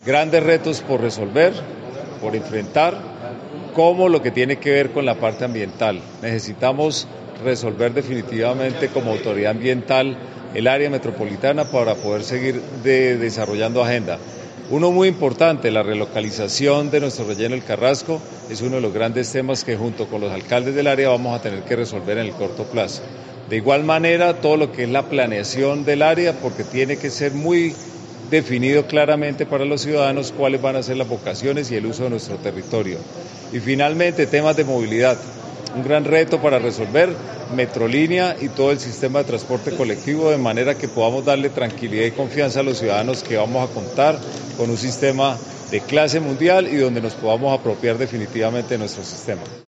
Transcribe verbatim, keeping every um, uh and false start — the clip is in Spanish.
Grandes retos por resolver, por enfrentar, como lo que tiene que ver con la parte ambiental. Necesitamos resolver definitivamente como autoridad ambiental el área metropolitana para poder seguir de, desarrollando agenda. Uno muy importante, la relocalización de nuestro relleno El Carrasco, es uno de los grandes temas que junto con los alcaldes del área vamos a tener que resolver en el corto plazo. De igual manera, todo lo que es la planeación del área, porque tiene que ser muy definido claramente para los ciudadanos cuáles van a ser las vocaciones y el uso de nuestro territorio. Y finalmente, temas de movilidad. Un gran reto para resolver Metrolínea y todo el sistema de transporte colectivo, de manera que podamos darle tranquilidad y confianza a los ciudadanos que vamos a contar con un sistema de clase mundial y donde nos podamos apropiar definitivamente de nuestro sistema.